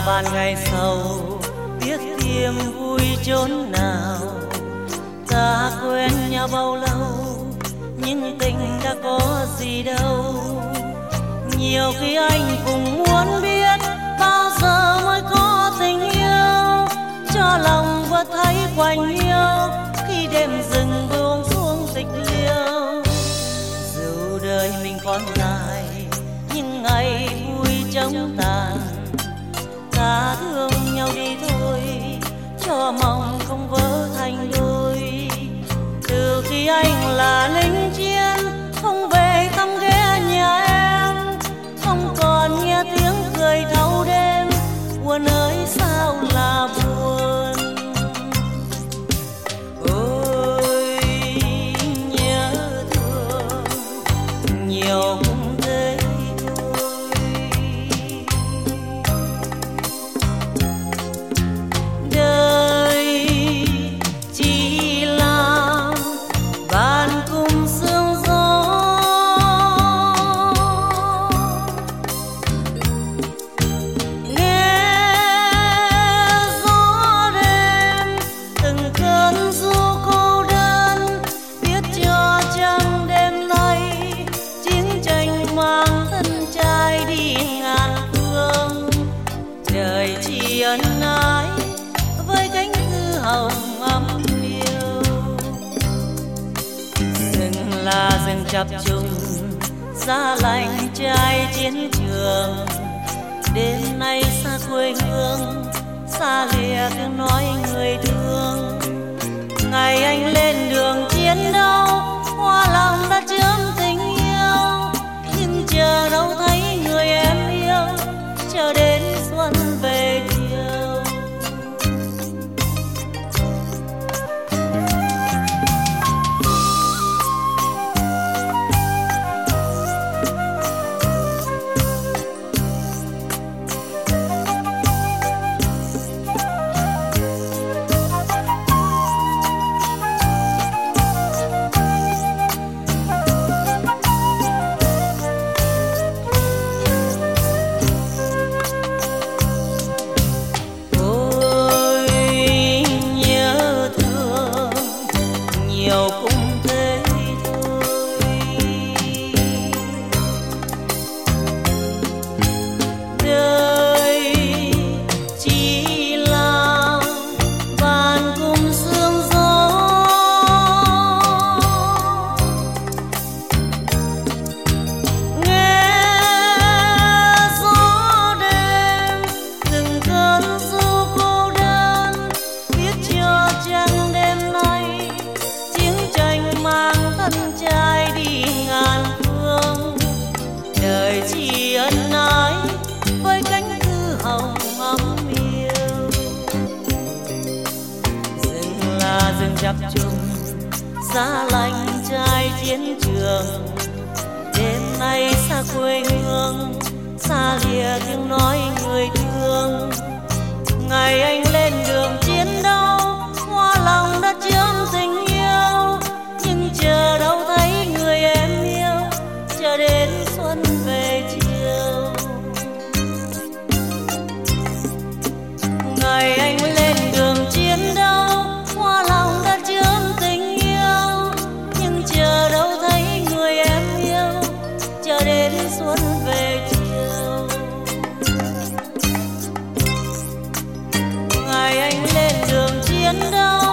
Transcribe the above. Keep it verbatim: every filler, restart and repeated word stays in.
là ban ngày sầu, biết tìm vui chốn nào. Ta quen nhau bao lâu, nhưng tình đã có gì đâu. Nhiều khi anh cũng muốn biết bao giờ mới có tình yêu, cho lòng vừa thấy quạnh hiu khi đêm rừng buông xuống tịch liêu. Dù đời mình còn dài, nhưng ngày vui chóng tàn. Ta thương nhau đi thôi, cho mong không vỡ thành đôi. Từ khi anh là lính chiến, không về thăm ghé nhà em, không còn nghe tiếng cười thâu đêm. Buồn ơi sao là buồn, ôi nhớ thương nhiều cũng thế thôi. Đời chỉ là bàn cùng sương gió, nghe gió đêm từng cơn ru cô đơn, biết cho chăng đêm nay chiến tranh mang thân trai đi ngàn phương. Đời chỉ ân ái với cánh thư hồng ấm yêu, rừng là rừng chập trùng, giá lạnh trai chiến trường. Đêm nay xa quê hương, xa lìa tiếng nói người thương. Ngày anh lên đường chiến đấu, hoa lòng đã chớm tình yêu, nhưng chờ đâu thấy người em yêu, chờ đến xuân về chiều. Nhiều cũng thế thôi. Đời chỉ là bàn cùng sương gió, nghe gió đêm từng cơn ru cô đơn, biết cho chăng đêm nay chiến tranh mang thân trai đi ngàn phương. Đời chỉ ân ái với cánh thư hồng ấm yêu, rừng là rừng chập trùng, giá lạnh trai chiến trường. Đêm nay xa quê hương, xa lìa tiếng nói người thương. Ngày anh lên đường chiến đấu, hoa lòng đã chớm tình yêu, nhưng chờ đâu thấy người em yêu, chờ đến xuân về chiều. Ngày anh lên đường chiến đấu, hoa lòng đã chớm tình yêu, nhưng chờ đâu thấy người em yêu, chờ đến xuân về chiều. Ngày anh lên đường chiến đấu,